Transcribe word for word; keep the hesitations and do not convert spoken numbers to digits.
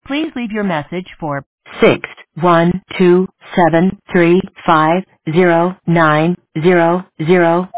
Please leave your message for six one two seven three five zero nine zero zero.